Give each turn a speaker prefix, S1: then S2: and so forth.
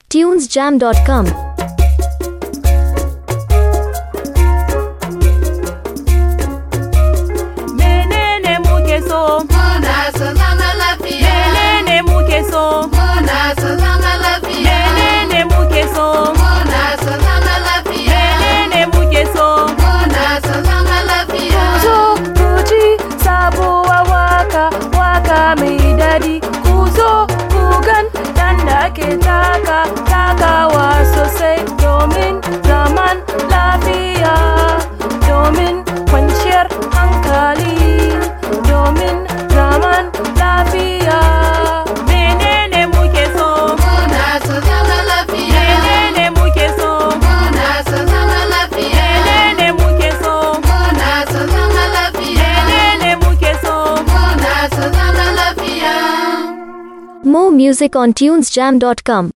S1: tunesjam.com.
S2: Menene muke so?
S3: Muna son zama lafiya.
S2: Menene muke so?
S3: Muna son zama lafiya.
S2: Menene muke so?
S3: Muna son zama lafiya.
S2: Menene muke so?
S3: Muna son zama lafiya.
S2: Zo ku ji sabuwar waka mai daɗi. Ku zo ku gan yanda ake takawa sosai domin zaman lafiya, domin kwanciyar hankali, domin zaman lafiya. Menene muke so?
S3: Muna son zama lafiya.
S2: Menene muke so?
S3: Muna son zama lafiya.
S2: Menene muke so?
S3: Muna son zama lafiya.
S2: Menene muke so?
S3: Muna son zama lafiya.
S1: More music on tunesjam.com.